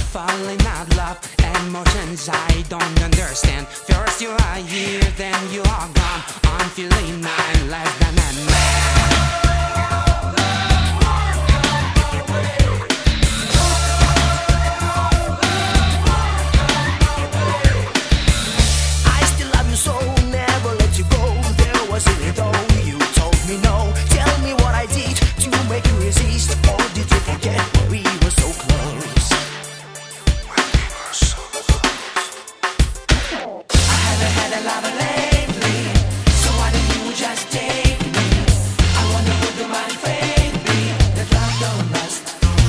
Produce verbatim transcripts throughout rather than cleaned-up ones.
falling out of love. Emotions I don't understand. First you are here, then you are gone. I'm feeling I'm less than a man. I still love you so, never let you go. There was in it all, you told me no. Tell me what I did to make you resist. Or did you forget we were so close? When we were so close. I haven't had a lover lately, so why don't you just take me? I wonder would you mind fade me, that love don't last.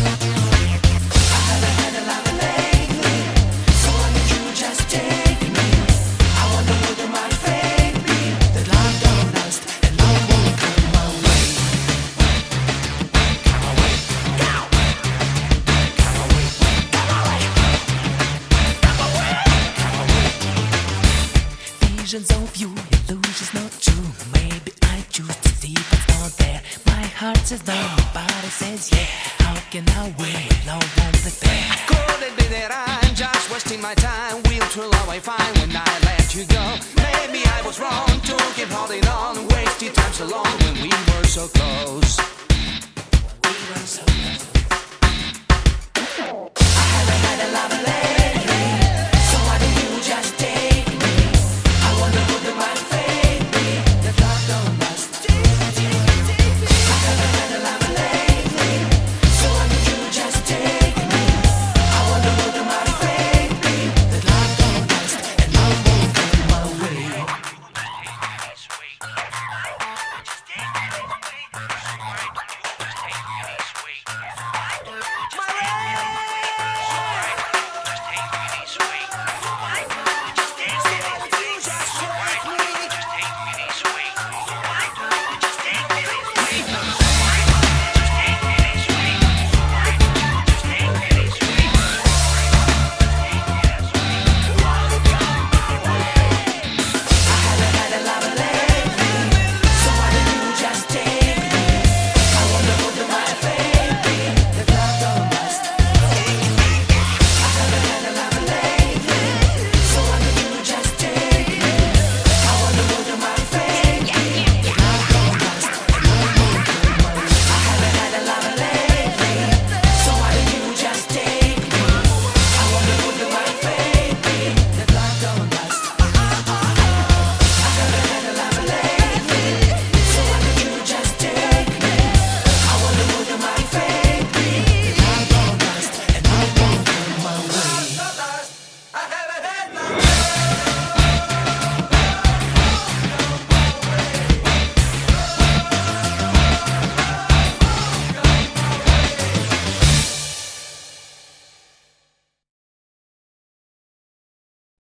I haven't had a lover lately, so why don't you just take me? I wonder would you mind fade me, that love don't last and love won't come my way. Come away, go! Come away, come away, come away, come away. Visions of you, illusions not true. Maybe I choose to see what's not there. My heart says no, my body says yeah. How can I wait? Love won't prepare. Could it be that I'm just wasting my time? Will true love I find when I let you go? Maybe I was wrong to keep holding on. Wasted time so long when we were so close. We were so close.